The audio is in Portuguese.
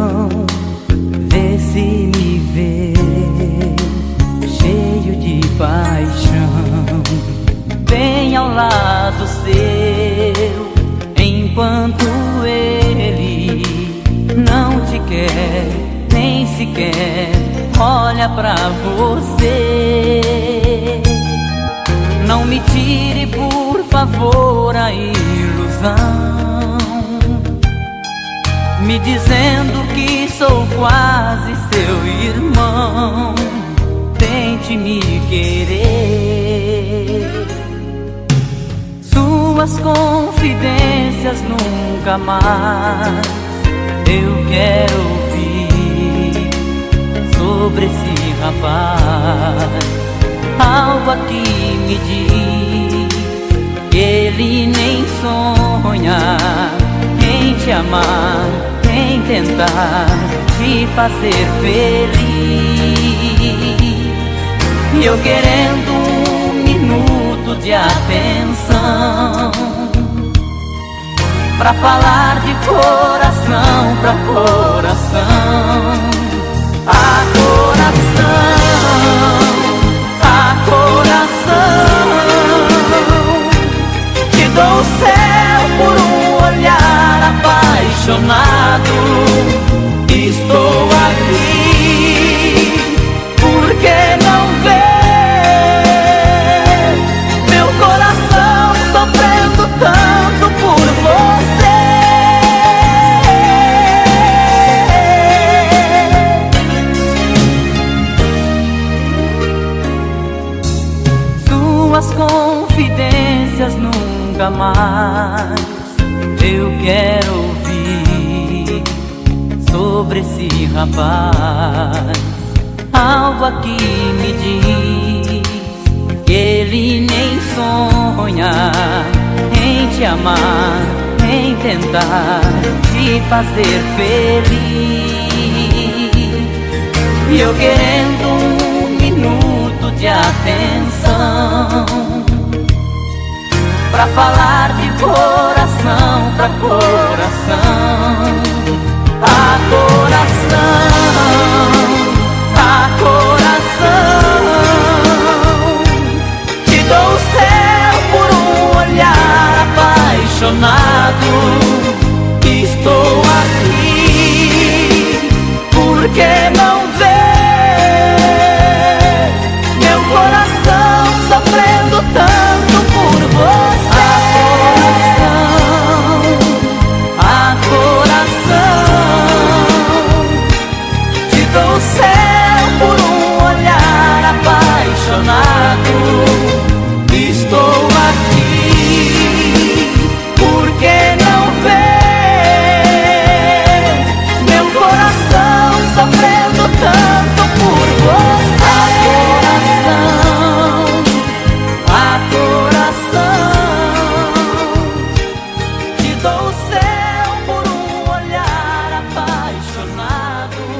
coração, vê se me vê cheio de paixão, bem ao lado seu, enquanto ele não te quer, nem sequer olha pra você. Não me tire, por favor, a ilusão, me dizendo que sou quase seu irmão. Tente me querer, suas confidências nunca mais eu quero ouvir sobre esse rapaz. Algo aqui me diz que ele nem sonha em te amar, em tentar te fazer feliz. E eu querendo um minuto de atenção pra falar de coração pra coração. A coração, a coração, te dou o céu por um olhar apaixonado. Estou aqui porque não vê meu coração sofrendo tanto por você. Suas confidências nunca mais eu quero ouvir sobre esse rapaz. Algo aqui me diz que ele nem sonha em te amar, em tentar te fazer feliz. E eu querendo um minuto de atenção pra falar de coração pra coração. A coração, a coração, te dou o céu por um olhar apaixonado. Estou aqui porque não vê meu coração sofrendo tanto por você. Dou o céu por um olhar apaixonado. Estou aqui porque não vê meu coração sofrendo tanto por você. A coração, te dou o céu por um olhar apaixonado.